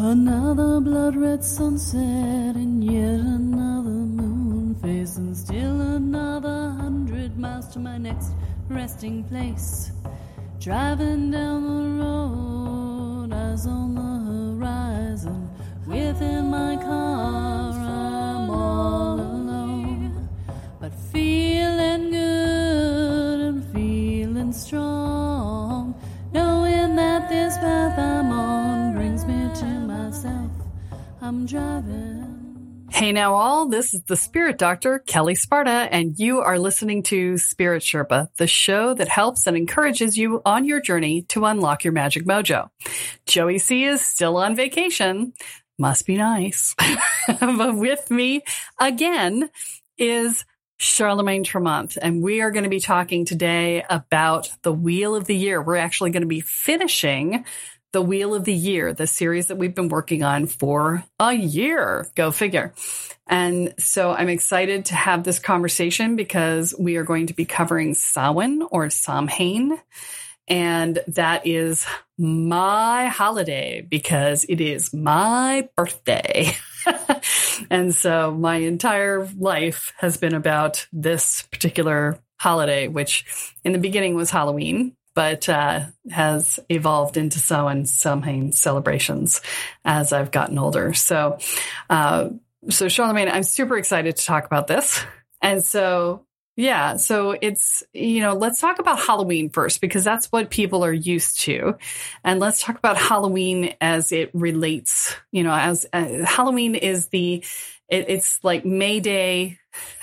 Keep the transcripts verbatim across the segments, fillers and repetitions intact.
Another blood-red sunset and yet another moon face, and still another hundred miles to my next resting place. Driving down the road, eyes on the horizon. Within my car, I'm all alone, but feeling good and feeling strong, knowing that this path I'm on brings me to myself. I'm driving. Hey now all, this is the Spirit Doctor, Kelly Sparta, and you are listening to Spirit Sherpa, the show that helps and encourages you on your journey to unlock your magic mojo. Joey C is still on vacation. Must be nice. But with me again is Charlemagne Tremont, and we are going to be talking today about the Wheel of the Year. We're actually going to be finishing the Wheel of the Year, the series that we've been working on for a year. Go figure. And so I'm excited to have this conversation because we are going to be covering Samhain or Samhain. And that is my holiday because it is my birthday. And so my entire life has been about this particular holiday, which in the beginning was Halloween, but uh, has evolved into Samhain, Samhain celebrations as I've gotten older. So, uh, so Charlemagne, I'm super excited to talk about this. And so, yeah, so it's, you know, let's talk about Halloween first, because that's what people are used to. And let's talk about Halloween as it relates, you know, as uh, Halloween is the, it, it's like May Day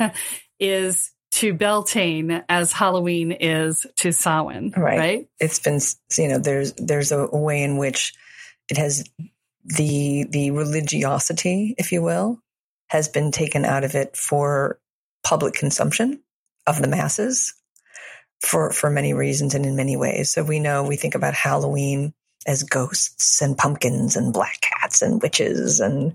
is to Beltane as Halloween is to Samhain, right. right? It's been, you know, there's there's a, a way in which it has the the religiosity, if you will, has been taken out of it for public consumption of the masses for for many reasons and in many ways. So we know we think about Halloween as ghosts and pumpkins and black cats and witches and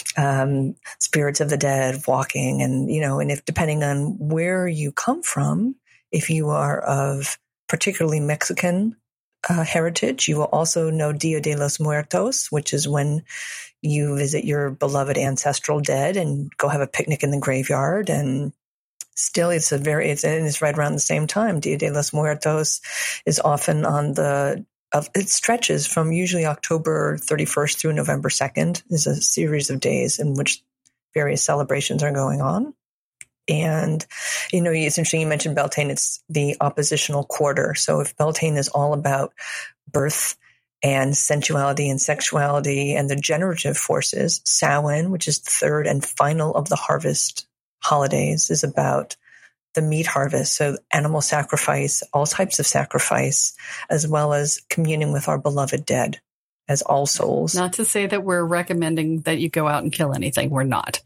um, spirits of the dead walking. And, you know, and if depending on where you come from, if you are of particularly Mexican uh, heritage, you will also know Dia de los Muertos, which is when you visit your beloved ancestral dead and go have a picnic in the graveyard. And still, it's a very, it's, and it's right around the same time. Dia de los Muertos is often on the Of, it stretches from usually October thirty-first through November second. Is a series of days in which various celebrations are going on. And, you know, it's interesting you mentioned Beltane. It's the oppositional quarter. So if Beltane is all about birth and sensuality and sexuality and the generative forces, Samhain, which is the third and final of the harvest holidays, is about the meat harvest, so animal sacrifice, all types of sacrifice, as well as communing with our beloved dead as all souls. Not to say that we're recommending that you go out and kill anything. We're not.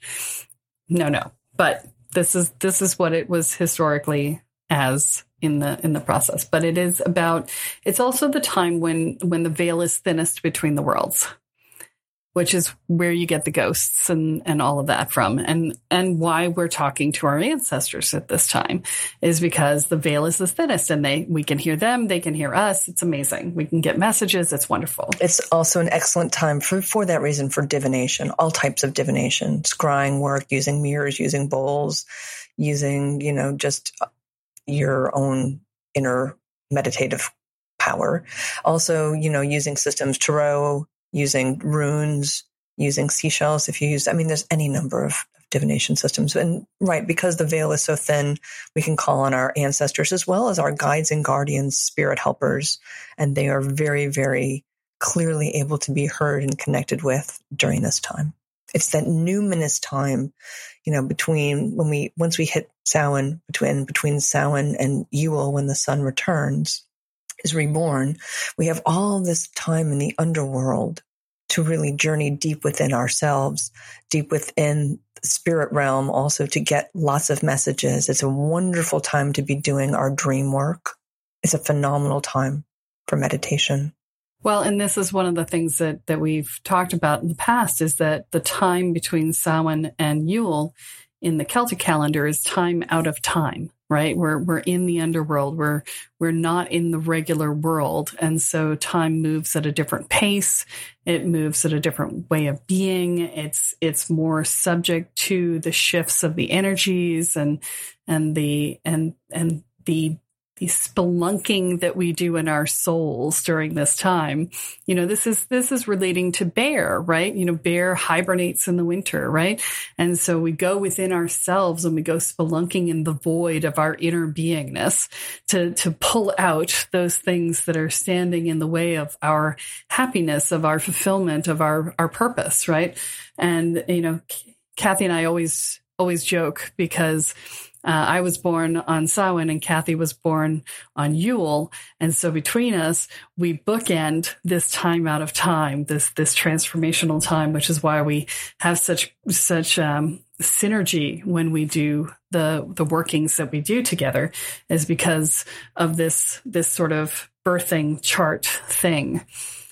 No, no. But this is this is what it was historically as in the in the process. But it is about, it's also the time when when the veil is thinnest between the worlds, which is where you get the ghosts and, and all of that from. And, and why we're talking to our ancestors at this time is because the veil is the thinnest and they, we can hear them. They can hear us. It's amazing. We can get messages. It's wonderful. It's also an excellent time for, for that reason, for divination, all types of divination, scrying work, using mirrors, using bowls, using, you know, just your own inner meditative power. Also, you know, using systems, tarot, using runes, using seashells. If you use, I mean, there's any number of divination systems. And right, because the veil is so thin, we can call on our ancestors as well as our guides and guardians, spirit helpers. And they are very, very clearly able to be heard and connected with during this time. It's that numinous time, you know, between when we, once we hit Samhain, between, between Samhain and Yule, when the sun returns, is reborn, we have all this time in the underworld to really journey deep within ourselves, deep within the spirit realm, also to get lots of messages. It's a wonderful time to be doing our dream work. It's a phenomenal time for meditation. Well, and this is one of the things that, that we've talked about in the past is that the time between Samhain and Yule in the Celtic calendar is time out of time, right? We're we're in the underworld. We're we're not in the regular world. And so time moves at a different pace. It moves at a different way of being. It's it's more subject to the shifts of the energies and and the and and the the spelunking that we do in our souls during this time. You know, this is, this is relating to bear, right? You know, bear hibernates in the winter, right? And so we go within ourselves and we go spelunking in the void of our inner beingness to, to pull out those things that are standing in the way of our happiness, of our fulfillment, of our, our purpose, right? And, you know, Kathy and I always, always joke because Uh, I was born on Samhain and Kathy was born on Yule. And so between us, we bookend this time out of time, this, this transformational time, which is why we have such, such, um, synergy when we do the, the workings that we do together, is because of this, this sort of birthing chart thing.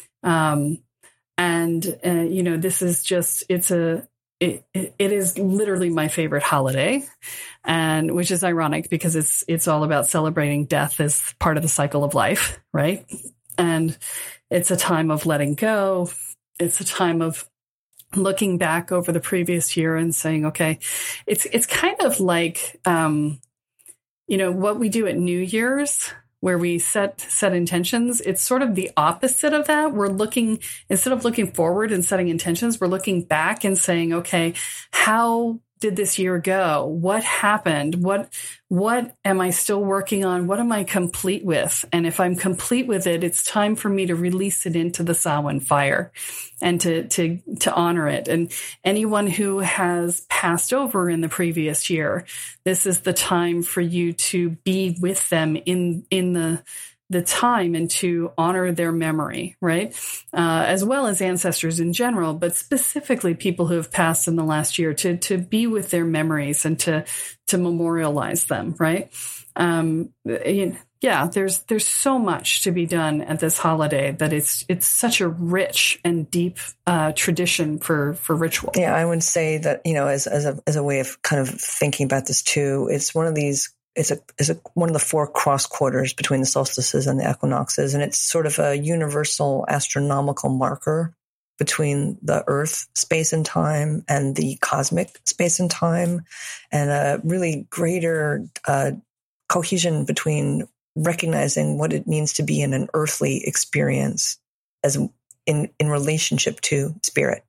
Um, and, uh, you know, this is just, it's a, It, it, it is literally my favorite holiday, and which is ironic because it's it's all about celebrating death as part of the cycle of life, right? And it's a time of letting go. It's a time of looking back over the previous year and saying, okay, it's it's kind of like um, you know, what we do at New Year's, where we set set intentions. It's sort of the opposite of that. We're looking, instead of looking forward and setting intentions, we're looking back and saying, okay, how did this year go? What happened? What, what am I still working on? What am I complete with? And if I'm complete with it, it's time for me to release it into the Samhain fire and to, to, to honor it. And anyone who has passed over in the previous year, this is the time for you to be with them in, in the, the time and to honor their memory, right? Uh, as well as ancestors in general, but specifically people who have passed in the last year, to, to be with their memories and to, to memorialize them, right? Um, yeah, there's, there's so much to be done at this holiday that it's, it's such a rich and deep, uh, tradition for, for ritual. Yeah, I would say that, you know, as, as a, as a way of kind of thinking about this too, it's one of these It's a, it's a, one of the four cross quarters between the solstices and the equinoxes. And it's sort of a universal astronomical marker between the Earth space and time and the cosmic space and time, and a really greater uh, cohesion between recognizing what it means to be in an earthly experience as in, in relationship to spirit.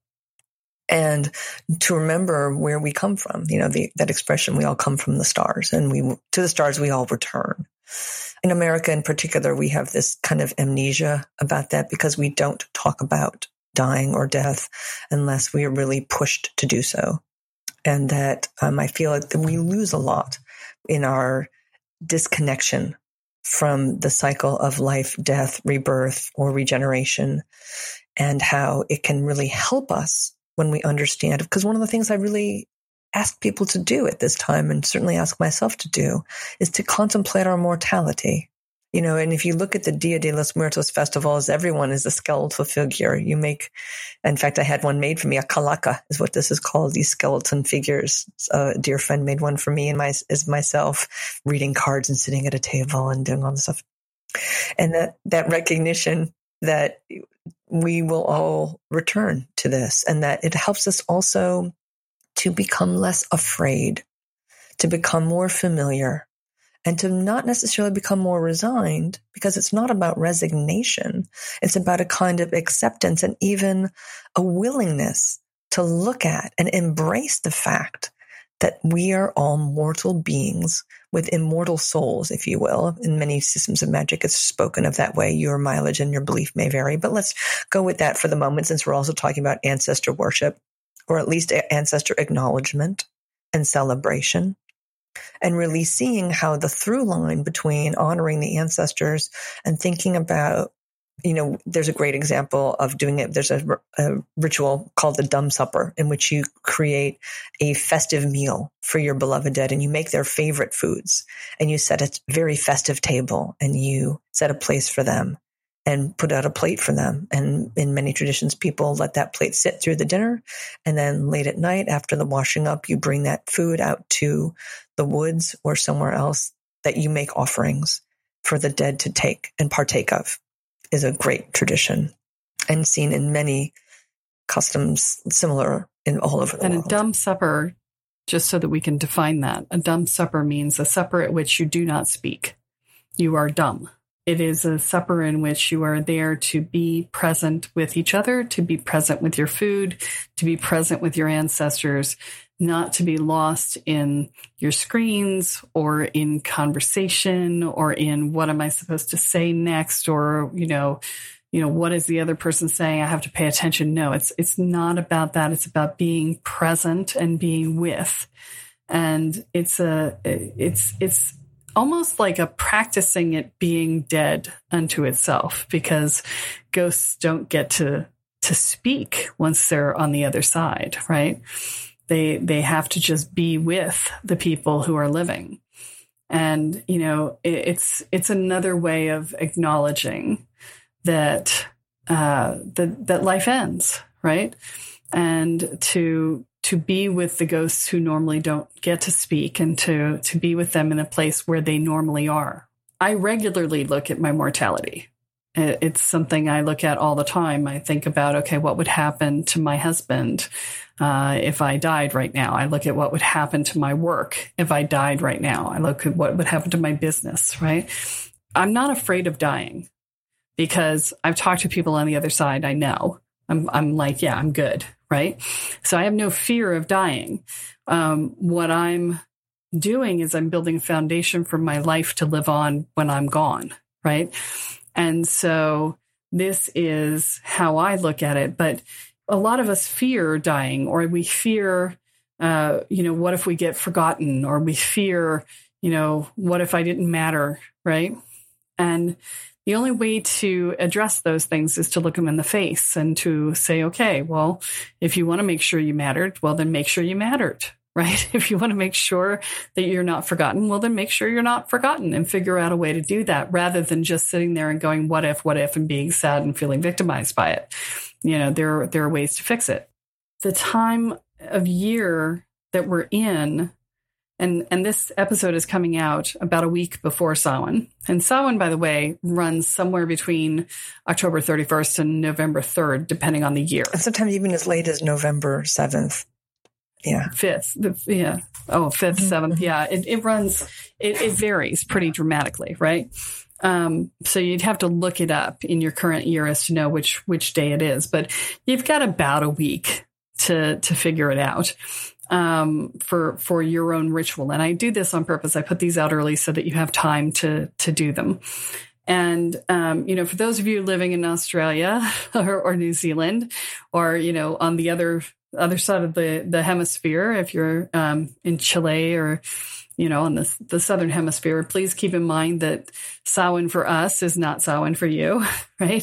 And to remember where we come from, you know, the, that expression, we all come from the stars, and we, to the stars, we all return. In America in particular, we have this kind of amnesia about that because we don't talk about dying or death unless we are really pushed to do so. And that um, I feel like that we lose a lot in our disconnection from the cycle of life, death, rebirth, or regeneration, and how it can really help us when we understand. Because one of the things I really ask people to do at this time, and certainly ask myself to do, is to contemplate our mortality. You know, and if you look at the Dia de los Muertos festivals, everyone is a skeletal figure. You make, in fact, I had one made for me. A calaca is what this is called, these skeleton figures. A dear friend made one for me and my, as myself, reading cards and sitting at a table and doing all this stuff. And that, that recognition that we will all return to this, and that it helps us also to become less afraid, to become more familiar, and to not necessarily become more resigned, because it's not about resignation. It's about a kind of acceptance and even a willingness to look at and embrace the fact that we are all mortal beings with immortal souls, if you will. In many systems of magic, it's spoken of that way. Your mileage and your belief may vary, but let's go with that for the moment, since we're also talking about ancestor worship, or at least ancestor acknowledgement and celebration, and really seeing how the through line between honoring the ancestors and thinking about, you know, there's a great example of doing it. There's a, a ritual called the Dumb Supper, in which you create a festive meal for your beloved dead, and you make their favorite foods, and you set a very festive table, and you set a place for them and put out a plate for them. And in many traditions, people let that plate sit through the dinner. And then late at night, after the washing up, you bring that food out to the woods or somewhere else that you make offerings for the dead to take and partake of is a great tradition and seen in many customs similar in all over the and world. And a dumb supper, just so that we can define that, a dumb supper means a supper at which you do not speak. You are dumb. It is a supper in which you are there to be present with each other, to be present with your food, to be present with your ancestors, not to be lost in your screens or in conversation or in what am I supposed to say next, or, you know, you know, what is the other person saying? I have to pay attention. No, it's, it's not about that. It's about being present and being with. And it's a, it's, it's almost like a practicing it being dead unto itself, because ghosts don't get to, to speak once they're on the other side, right? They, they have to just be with the people who are living. And, you know, it, it's, it's another way of acknowledging that uh, that that life ends, right? And to to be with the ghosts who normally don't get to speak, and to to be with them in a place where they normally are. I regularly look at my mortality. It's something I look at all the time. I think about, okay, what would happen to my husband uh, if I died right now? I look at what would happen to my work if I died right now. I look at what would happen to my business, right? I'm not afraid of dying, because I've talked to people on the other side. I know. I'm, I'm like, yeah, I'm good, right? So I have no fear of dying. Um, what I'm doing is I'm building a foundation for my life to live on when I'm gone, right? And so this is how I look at it. But a lot of us fear dying, or we fear, uh, you know, what if we get forgotten, or we fear, you know, what if I didn't matter, right? And the only way to address those things is to look them in the face and to say, okay, well, if you want to make sure you mattered, well, then make sure you mattered, right? If you want to make sure that you're not forgotten, well, then make sure you're not forgotten, and figure out a way to do that, rather than just sitting there and going, what if, what if, and being sad and feeling victimized by it. You know, there, there are ways to fix it. The time of year that we're in, And and this episode is coming out about a week before Samhain. And Samhain, by the way, runs somewhere between October thirty-first and November third, depending on the year. And sometimes even as late as November seventh. Yeah. fifth. Yeah. Oh, fifth, mm-hmm. seventh. Yeah. It, it runs, it, it varies pretty dramatically, right? Um, so you'd have to look it up in your current year as to know which, which day it is. But you've got about a week to, to figure it out. Um, for, for your own ritual. And I do this on purpose. I put these out early so that you have time to, to do them. And, um, you know, for those of you living in Australia or, or New Zealand, or, you know, on the other, other side of the, the hemisphere, if you're, um, in Chile or, you know, on the, the Southern hemisphere, please keep in mind that Samhain for us is not Samhain for you, right?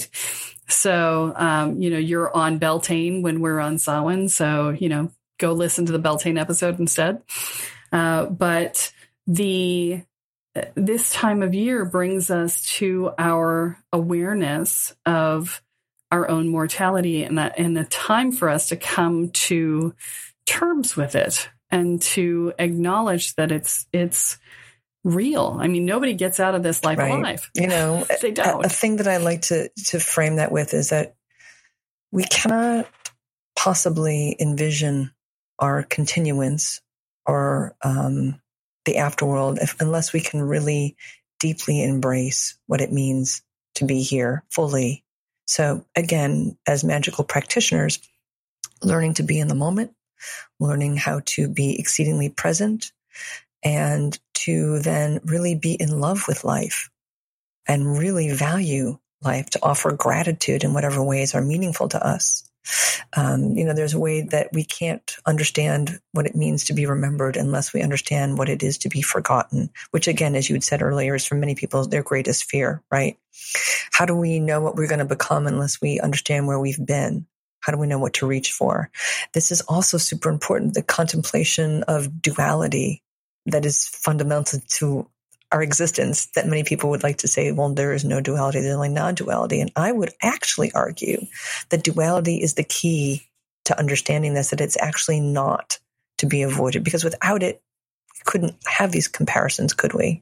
So, um, you know, you're on Beltane when we're on Samhain. So, you know, go listen to the Beltane episode instead. Uh, but the this time of year brings us to our awareness of our own mortality, and a, and a time for us to come to terms with it and to acknowledge that it's it's real. I mean, nobody gets out of this life right. alive. You know, they don't. A, a thing that I like to to frame that with is that we cannot possibly envision our continuance or um, the afterworld if, unless we can really deeply embrace what it means to be here fully. So again, as magical practitioners, learning to be in the moment, learning how to be exceedingly present, and to then really be in love with life and really value life, to offer gratitude in whatever ways are meaningful to us. Um, you know, there's a way that we can't understand what it means to be remembered unless we understand what it is to be forgotten, which again, as you had said earlier, is for many people their greatest fear, right? How do we know what we're going to become unless we understand where we've been? How do we know what to reach for? This is also super important, the contemplation of duality that is fundamental to our existence, that many people would like to say, well, there is no duality, there's only non-duality. And I would actually argue that duality is the key to understanding this, that it's actually not to be avoided, because without it, we couldn't have these comparisons, could we?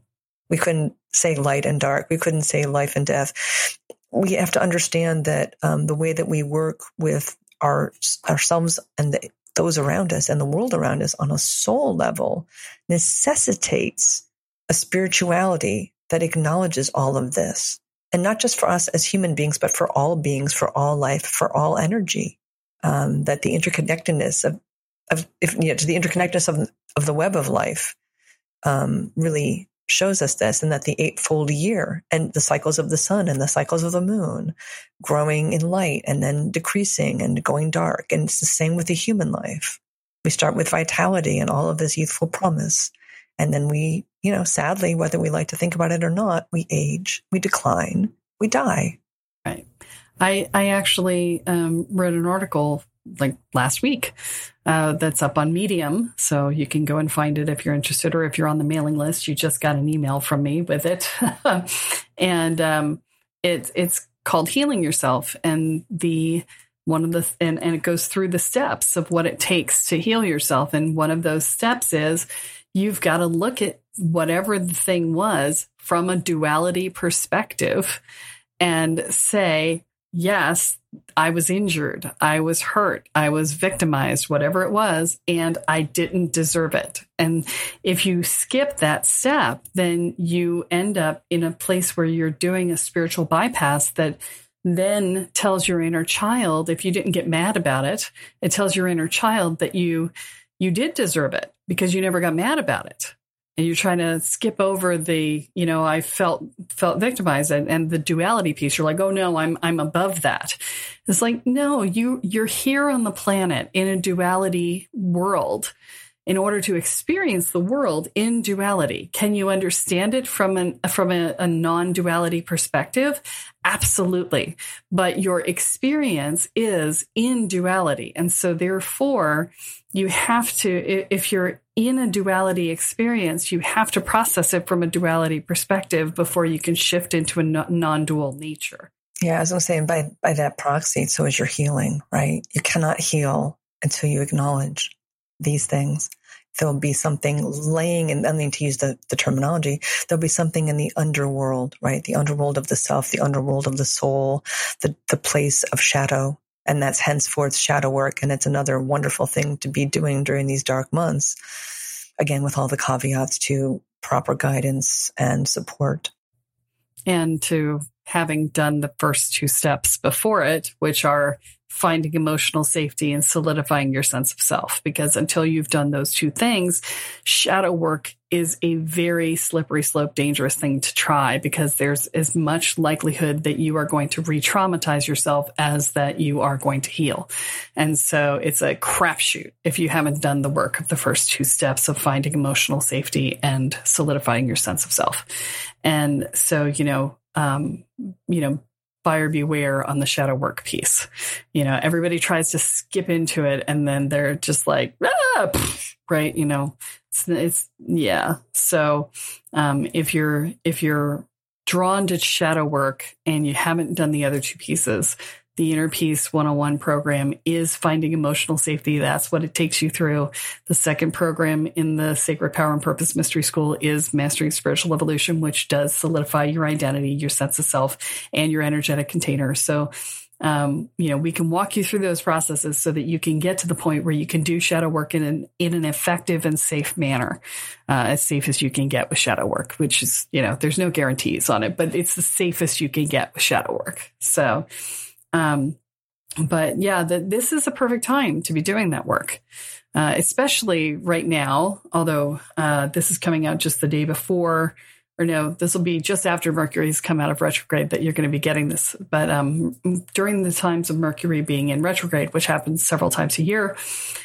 We couldn't say light and dark. We couldn't say life and death. We have to understand that um, the way that we work with our ourselves and the, those around us and the world around us on a soul level necessitates a spirituality that acknowledges all of this. And not just for us as human beings, but for all beings, for all life, for all energy. Um, that the interconnectedness of, of if, you know, to the interconnectedness of, of the web of life um, really shows us this, and that the eightfold year and the cycles of the sun and the cycles of the moon growing in light and then decreasing and going dark. And it's the same with the human life. We start with vitality and all of this youthful promise. And then we, you know, sadly, whether we like to think about it or not, we age, we decline, we die. Right. I, I actually um, wrote an article like last week uh, that's up on Medium. So you can go and find it if you're interested, or if you're on the mailing list, you just got an email from me with it. and um, it, it's called Healing Yourself. And the one of the and, and it goes through the steps of what it takes to heal yourself. And one of those steps is you've got to look at whatever the thing was from a duality perspective and say, yes, I was injured, I was hurt, I was victimized, whatever it was, and I didn't deserve it. And if you skip that step, then you end up in a place where you're doing a spiritual bypass that then tells your inner child, if you didn't get mad about it, it tells your inner child that you you did deserve it because you never got mad about it. And you're trying to skip over the, you know, I felt felt victimized and, and the duality piece. You're like, oh no, I'm I'm above that. It's like, no, you you're here on the planet in a duality world in order to experience the world in duality. Can you understand it from an from a, a non-duality perspective? Absolutely. But your experience is in duality. And so therefore, you have to, if you're in a duality experience, you have to process it from a duality perspective before you can shift into a non-dual nature. Yeah, I was going to say, by, by that proxy, so is your healing, right? You cannot heal until you acknowledge these things. There'll be something laying, and I mean to use the, the terminology, there'll be something in the underworld, right? The underworld of the self, the underworld of the soul, the, the place of shadow. And that's henceforth shadow work. And it's another wonderful thing to be doing during these dark months. Again, with all the caveats to proper guidance and support. And to having done the first two steps before it, which are finding emotional safety and solidifying your sense of self. Because until you've done those two things, shadow work is a very slippery slope, dangerous thing to try, because there's as much likelihood that you are going to re-traumatize yourself as that you are going to heal. And so it's a crapshoot if you haven't done the work of the first two steps of finding emotional safety and solidifying your sense of self. And so, you know, um, you know, buyer beware on the shadow work piece. You know, everybody tries to skip into it and then they're just like, ah, right. You know, it's, it's yeah. So, um, if you're, if you're drawn to shadow work and you haven't done the other two pieces, the Inner Peace one oh one program is finding emotional safety. That's what it takes you through. The second program in the Sacred Power and Purpose Mystery School is Mastering Spiritual Evolution, which does solidify your identity, your sense of self, and your energetic container. So, um, you know, we can walk you through those processes so that you can get to the point where you can do shadow work in an, in an effective and safe manner, uh, as safe as you can get with shadow work, which is, you know, there's no guarantees on it, but it's the safest you can get with shadow work. So, Um, but yeah, the, this is a perfect time to be doing that work, uh, especially right now, although, uh, this is coming out just the day before, or no, this will be just after Mercury's come out of retrograde that you're going to be getting this. But, um, during the times of Mercury being in retrograde, which happens several times a year,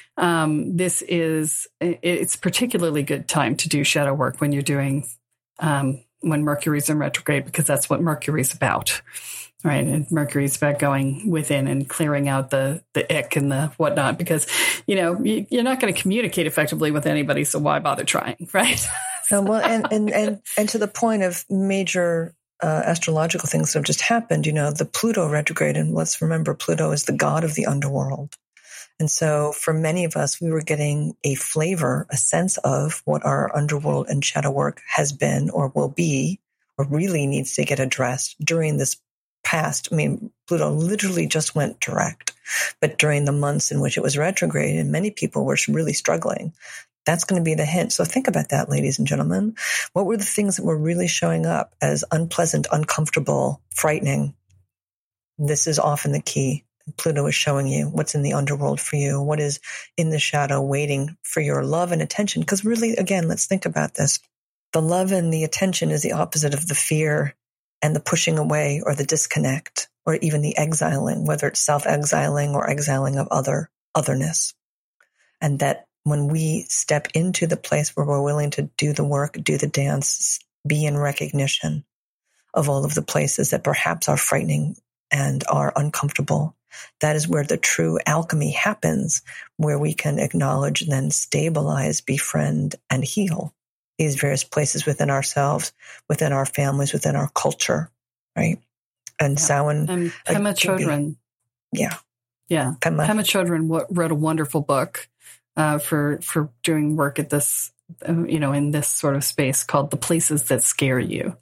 um, this is, it's particularly good time to do shadow work when you're doing, um, when Mercury's in retrograde, because that's what Mercury's about. Right. And Mercury's about going within and clearing out the, the ick and the whatnot, because, you know, you, you're not going to communicate effectively with anybody. So why bother trying? Right. uh, well, and, and, and, and to the point of major uh, astrological things that have just happened, you know, the Pluto retrograde. And let's remember, Pluto is the god of the underworld. And so for many of us, we were getting a flavor, a sense of what our underworld and shadow work has been or will be, or really needs to get addressed during this past. I mean, Pluto literally just went direct, but during the months in which it was retrograde and many people were really struggling, that's going to be the hint. So think about that, ladies and gentlemen. What were the things that were really showing up as unpleasant, uncomfortable, frightening? This is often the key. Pluto is showing you what's in the underworld for you, what is in the shadow waiting for your love and attention. Because really, again, let's think about this. The love and the attention is the opposite of the fear and the pushing away or the disconnect or even the exiling, whether it's self-exiling or exiling of other otherness. And that when we step into the place where we're willing to do the work, do the dance, be in recognition of all of the places that perhaps are frightening and are uncomfortable, that is where the true alchemy happens, where we can acknowledge and then stabilize, befriend, and heal these various places within ourselves, within our families, within our culture, right? And yeah. Samhain. And Pema Chodron. Yeah. Yeah. Pema, Pema Chodron wrote a wonderful book uh, for, for doing work at this, uh, you know, in this sort of space called The Places That Scare You.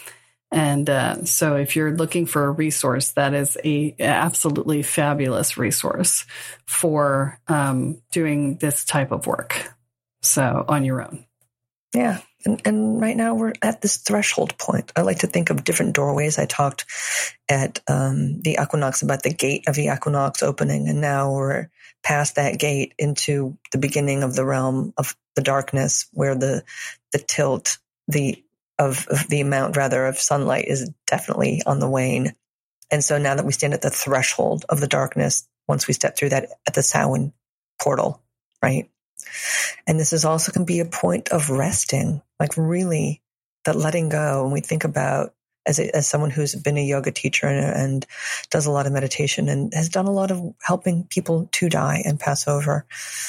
And uh, so if you're looking for a resource, that is a absolutely fabulous resource for um, doing this type of work. So on your own. Yeah. And, and right now we're at this threshold point. I like to think of different doorways. I talked at um, the equinox about the gate of the equinox opening. And now we're past that gate into the beginning of the realm of the darkness, where the the tilt, the Of, of the amount, rather, of sunlight is definitely on the wane. And so now that we stand at the threshold of the darkness, once we step through that at the Samhain portal, right? And this is also can be a point of resting, like really that letting go. When we think about, as a, as someone who's been a yoga teacher and, and does a lot of meditation and has done a lot of helping people to die and pass over,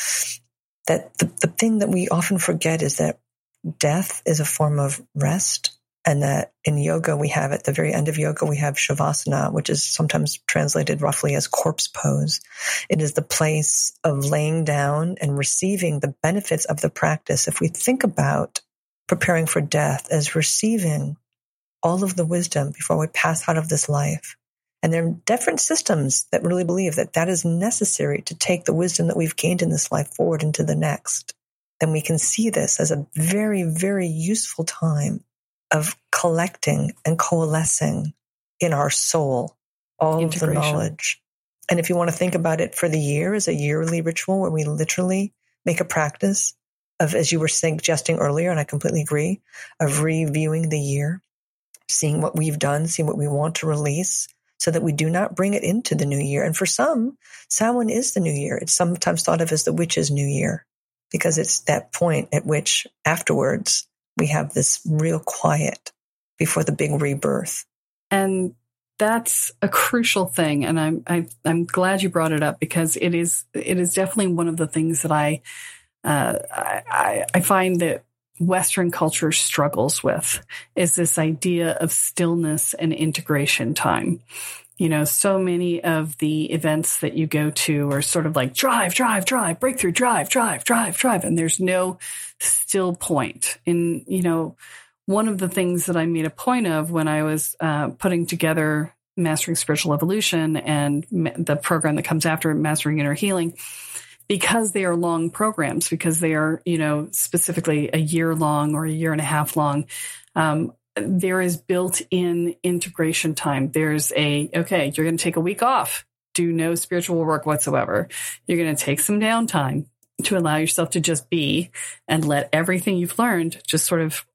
that the, the thing that we often forget is that death is a form of rest, and that in yoga we have, at the very end of yoga, we have Shavasana, which is sometimes translated roughly as corpse pose. It is the place of laying down and receiving the benefits of the practice. If we think about preparing for death as receiving all of the wisdom before we pass out of this life, and there are different systems that really believe that that is necessary to take the wisdom that we've gained in this life forward into the next, then we can see this as a very, very useful time of collecting and coalescing in our soul all of the knowledge. And if you want to think about it for the year as a yearly ritual where we literally make a practice of, as you were suggesting earlier, and I completely agree, of reviewing the year, seeing what we've done, seeing what we want to release, so that we do not bring it into the new year. And for some, Samhain is the new year. It's sometimes thought of as the witch's new year, because it's that point at which afterwards we have this real quiet before the big rebirth. And that's a crucial thing. And I'm, I, I'm glad you brought it up, because it is, it is definitely one of the things that I, uh, I, I find that Western culture struggles with, is this idea of stillness and integration time. You know, so many of the events that you go to are sort of like drive, drive, drive, breakthrough, drive, drive, drive, drive. And there's no still point. And, you know, one of the things that I made a point of when I was uh, putting together Mastering Spiritual Evolution and the program that comes after it, Mastering Inner Healing, because they are long programs, because they are, you know, specifically a year long or a year and a half long, um, there is built-in integration time. There's a, okay, you're going to take a week off, do no spiritual work whatsoever. You're going to take some downtime to allow yourself to just be and let everything you've learned just sort of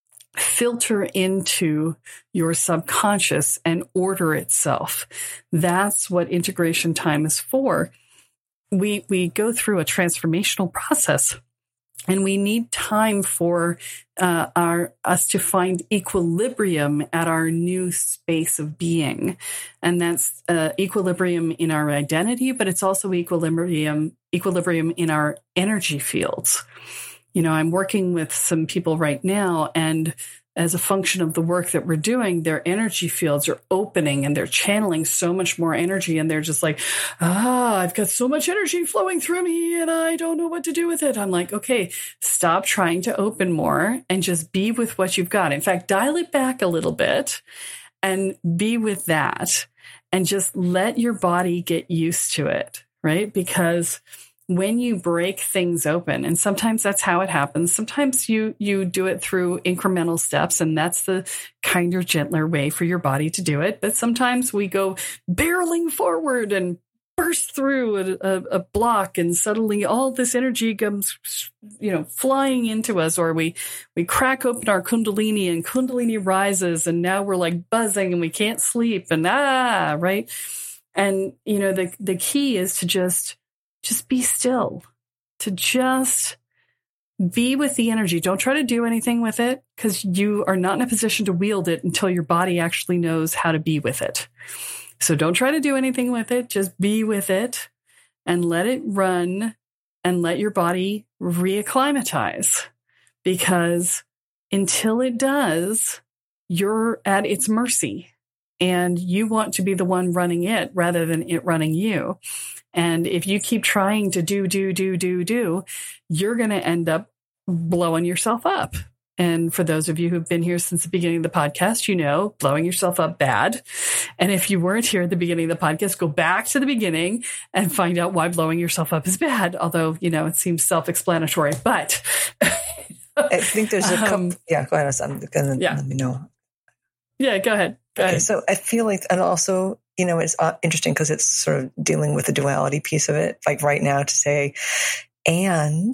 filter into your subconscious and order itself. That's what integration time is for. We, we go through a transformational process. And we need time for uh, our us to find equilibrium at our new space of being. And that's uh, equilibrium in our identity, but it's also equilibrium equilibrium in our energy fields. You know, I'm working with some people right now, and as a function of the work that we're doing, their energy fields are opening and they're channeling so much more energy. And they're just like, ah, I've got so much energy flowing through me and I don't know what to do with it. I'm like, okay, stop trying to open more and just be with what you've got. In fact, dial it back a little bit and be with that and just let your body get used to it, right? Because when you break things open, and sometimes that's how it happens. Sometimes you you do it through incremental steps, and that's the kinder, gentler way for your body to do it. But sometimes we go barreling forward and burst through a, a, a block, and suddenly all this energy comes, you know, flying into us. Or we we crack open our Kundalini, and Kundalini rises, and now we're like buzzing, and we can't sleep, and ah, right. And you know, the the key is to just Just be still, to just be with the energy. Don't try to do anything with it, because you are not in a position to wield it until your body actually knows how to be with it. So don't try to do anything with it. Just be with it and let it run and let your body reacclimatize, because until it does, you're at its mercy and you want to be the one running it rather than it running you. And if you keep trying to do, do, do, do, do, you're going to end up blowing yourself up. And for those of you who've been here since the beginning of the podcast, you know, blowing yourself up bad. And if you weren't here at the beginning of the podcast, go back to the beginning and find out why blowing yourself up is bad. Although, you know, it seems self-explanatory, but I think there's a couple. Um, yeah, go ahead. I'm going to yeah. let me know. Yeah, go ahead. Go okay, ahead. So I feel like, and also, you know, it's interesting because it's sort of dealing with the duality piece of it. Like right now to say, and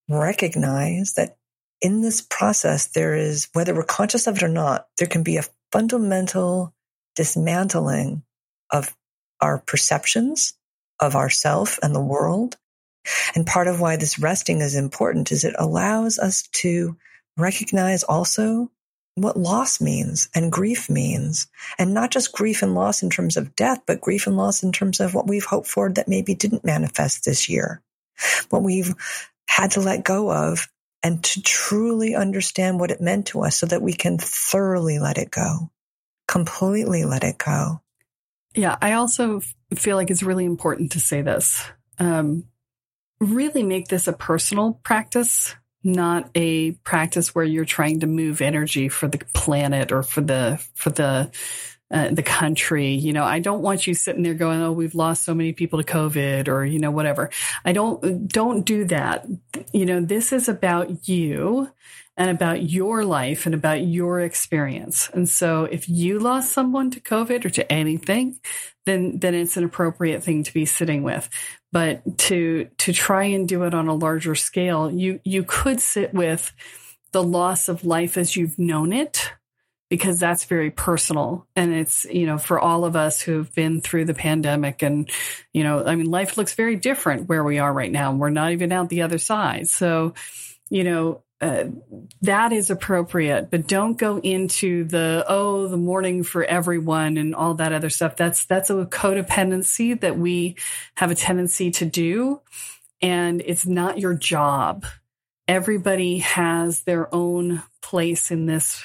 recognize that in this process, there is, whether we're conscious of it or not, there can be a fundamental dismantling of our perceptions of ourself and the world. And part of why this resting is important is it allows us to recognize also what loss means and grief means. And not just grief and loss in terms of death, but grief and loss in terms of what we've hoped for that maybe didn't manifest this year. What we've had to let go of, and to truly understand what it meant to us so that we can thoroughly let it go, completely let it go. Yeah, I also feel like it's really important to say this. Um, really make this a personal practice, not a practice where you're trying to move energy for the planet or for the for the uh, the country. You know, I don't want you sitting there going, "Oh, we've lost so many people to COVID," or you know, whatever. I don't don't do that. You know, this is about you and about your life and about your experience. And so, if you lost someone to COVID or to anything, then then it's an appropriate thing to be sitting with. But to to try and do it on a larger scale, you you could sit with the loss of life as you've known it, because that's very personal. And it's, you know, for all of us who've been through the pandemic and, you know, I mean, life looks very different where we are right now. We're not even out the other side. So, you know, Uh, that is appropriate, but don't go into the, oh, the mourning for everyone and all that other stuff. That's, that's a codependency that we have a tendency to do. And it's not your job. Everybody has their own place in this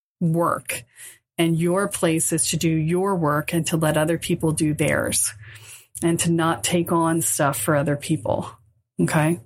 work, and your place is to do your work and to let other people do theirs and to not take on stuff for other people. Okay.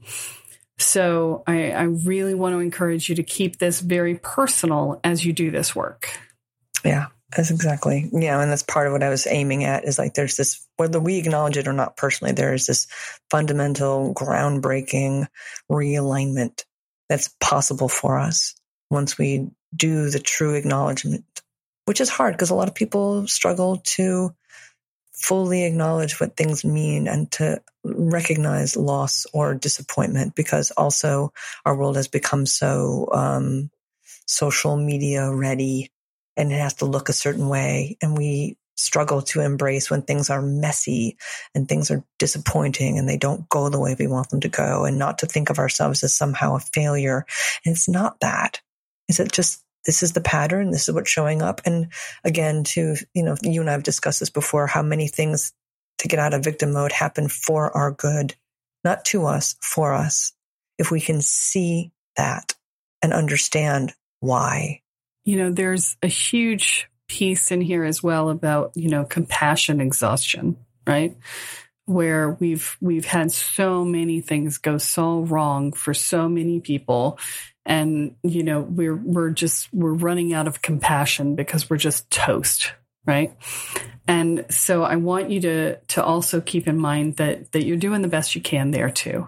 So I, I really want to encourage you to keep this very personal as you do this work. Yeah, that's exactly. Yeah. And that's part of what I was aiming at is like, there's this, whether we acknowledge it or not personally, there is this fundamental, groundbreaking realignment that's possible for us once we do the true acknowledgement, which is hard because a lot of people struggle to fully acknowledge what things mean and to recognize loss or disappointment, because also our world has become so um, social media ready and it has to look a certain way. And we struggle to embrace when things are messy and things are disappointing and they don't go the way we want them to go, and not to think of ourselves as somehow a failure. And it's not that. Is it just, this is the pattern. This is what's showing up. And again, to, you know, you and I have discussed this before, how many things to get out of victim mode happen for our good, not to us, for us. If we can see that and understand why, you know, there's a huge piece in here as well about, you know, compassion exhaustion, right? Where we've we've had so many things go so wrong for so many people. And, you know, we're we're just we're running out of compassion because we're just toast, right? And so I want you to to also keep in mind that that you're doing the best you can there too.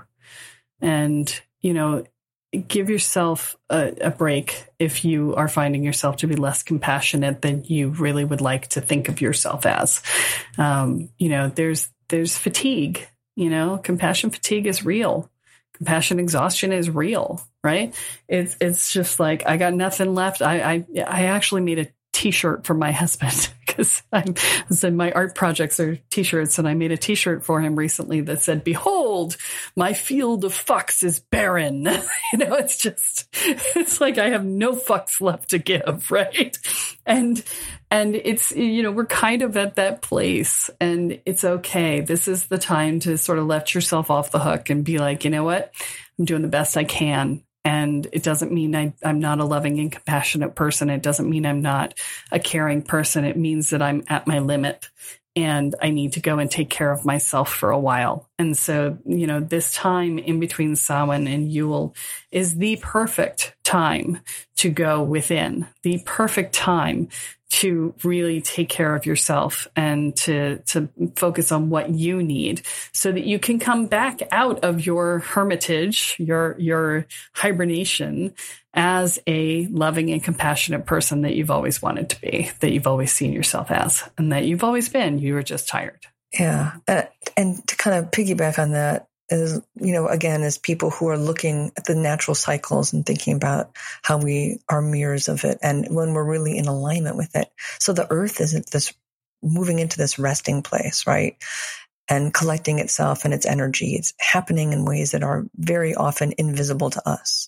And, you know, give yourself a, a break if you are finding yourself to be less compassionate than you really would like to think of yourself as. Um, you know, there's there's fatigue, you know, compassion fatigue is real. Compassion exhaustion is real, right? It's it's just like, I got nothing left. I I, I actually made a T-shirt for my husband because I said my art projects are T-shirts, and I made a T-shirt for him recently that said, "Behold, my field of fucks is barren." You know, it's just, it's like I have no fucks left to give, right? And and it's, you know, we're kind of at that place, and it's okay. This is the time to sort of let yourself off the hook and be like, you know what, I'm doing the best I can. And it doesn't mean I, I'm not a loving and compassionate person. It doesn't mean I'm not a caring person. It means that I'm at my limit and I need to go and take care of myself for a while. And so, you know, this time in between Samhain and Yule is the perfect time to go within, the perfect time to really take care of yourself and to, to focus on what you need so that you can come back out of your hermitage, your, your hibernation as a loving and compassionate person that you've always wanted to be, that you've always seen yourself as, and that you've always been. You were just tired. Yeah. Uh, and to kind of piggyback on that, is, you know, again, as people who are looking at the natural cycles and thinking about how we are mirrors of it, and when we're really in alignment with it. So the earth isn't this moving into this resting place, right? And collecting itself and its energy. It's happening in ways that are very often invisible to us.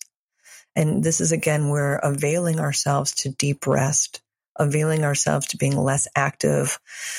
And this is, again, we're availing ourselves to deep rest, availing ourselves to being less active,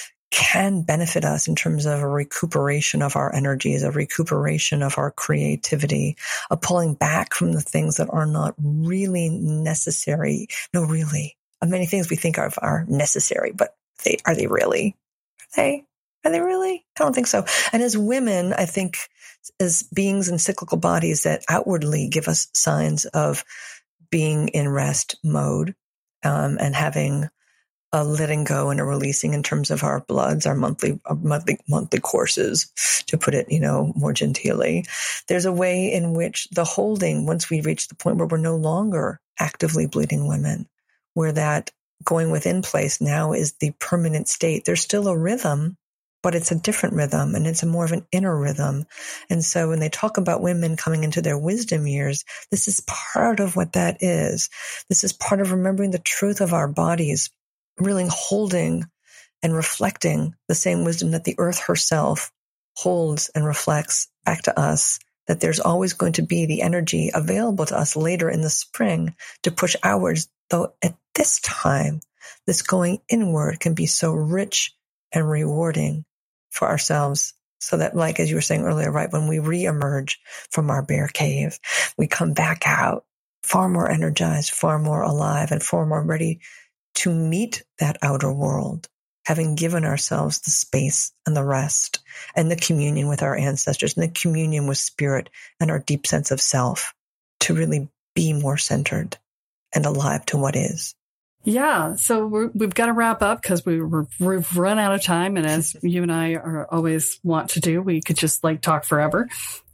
can benefit us in terms of a recuperation of our energies, a recuperation of our creativity, a pulling back from the things that are not really necessary. No, really. Many things we think of are necessary, but they, are they really? Are they? Are they really? I don't think so. And as women, I think as beings in cyclical bodies that outwardly give us signs of being in rest mode, um, and having a letting go and a releasing in terms of our bloods, our monthly, our monthly, monthly courses, to put it, you know, more genteelly. There's a way in which the holding, once we reach the point where we're no longer actively bleeding women, where that going within place now is the permanent state. There's still a rhythm, but it's a different rhythm, and it's a more of an inner rhythm. And so when they talk about women coming into their wisdom years, this is part of what that is. This is part of remembering the truth of our bodies, really holding and reflecting the same wisdom that the earth herself holds and reflects back to us, that there's always going to be the energy available to us later in the spring to push outwards. Though at this time, this going inward can be so rich and rewarding for ourselves. So that, like, as you were saying earlier, right, when we reemerge from our bear cave, we come back out far more energized, far more alive, and far more ready to meet that outer world, having given ourselves the space and the rest and the communion with our ancestors and the communion with spirit and our deep sense of self to really be more centered and alive to what is. Yeah. So we're, we've got to wrap up because we we're, we've run out of time. And as you and I are always want to do, we could just like talk forever.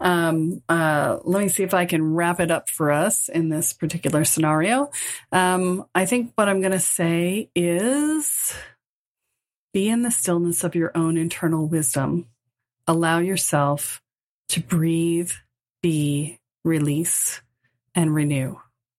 Um, uh, let me see if I can wrap it up for us in this particular scenario. Um, I think what I'm going to say is be in the stillness of your own internal wisdom. Allow yourself to breathe, be, release, and renew.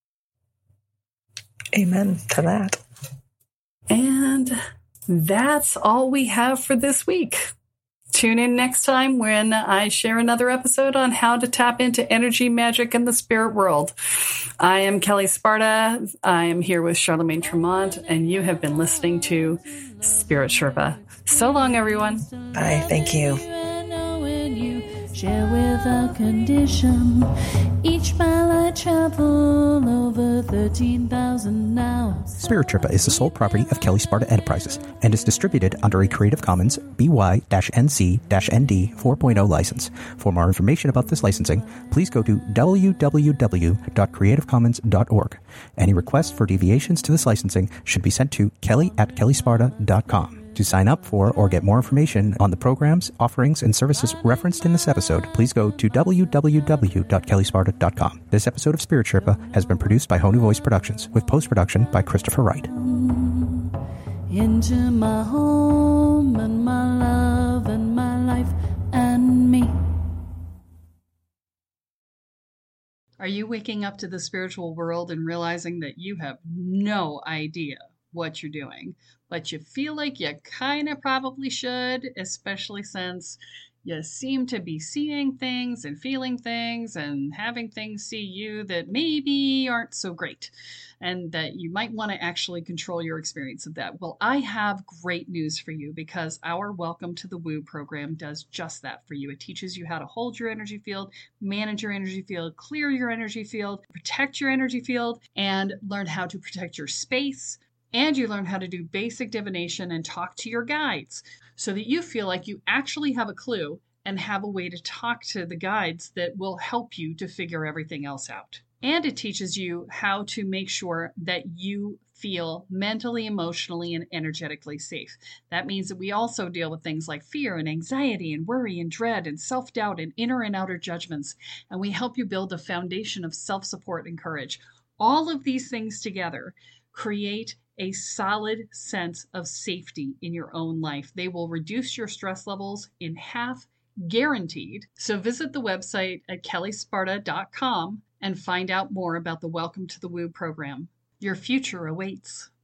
Amen to that. And that's all we have for this week. Tune in next time when I share another episode on how to tap into energy, magic, and the spirit world. I am Kelly Sparta. I am here with Charlemagne Tremont, and you have been listening to Spirit Sherpa. So long, everyone. Bye. Thank you. share without condition. Each mile I travel over thirteen thousand now. Spirit Sherpa is the sole property of Kelly Sparta Enterprises and is distributed under a Creative Commons B Y N C N D four point oh license. For more information about this licensing, please go to w w w dot creative commons dot org. Any requests for deviations to this licensing should be sent to kelly at kelly sparta dot com. To sign up for or get more information on the programs, offerings, and services referenced in this episode, please go to w w w dot kelly sparta dot com. This episode of Spirit Sherpa has been produced by Honu Voice Productions, with post-production by Christopher Wright. Into my home and my love and my life and me. Are you waking up to the spiritual world and realizing that you have no idea what you're doing, but you feel like you kind of probably should, especially since you seem to be seeing things and feeling things and having things see you that maybe aren't so great, and that you might want to actually control your experience of that? Well, I have great news for you, because our Welcome to the Woo program does just that for you. It teaches you how to hold your energy field, manage your energy field, clear your energy field, protect your energy field, and learn how to protect your space. And you learn how to do basic divination and talk to your guides, so that you feel like you actually have a clue and have a way to talk to the guides that will help you to figure everything else out. And it teaches you how to make sure that you feel mentally, emotionally, and energetically safe. That means that we also deal with things like fear and anxiety and worry and dread and self-doubt and inner and outer judgments. And we help you build a foundation of self-support and courage. All of these things together create a solid sense of safety in your own life. They will reduce your stress levels in half, guaranteed. So visit the website at kelly sparta dot com and find out more about the Welcome to the Woo program. Your future awaits.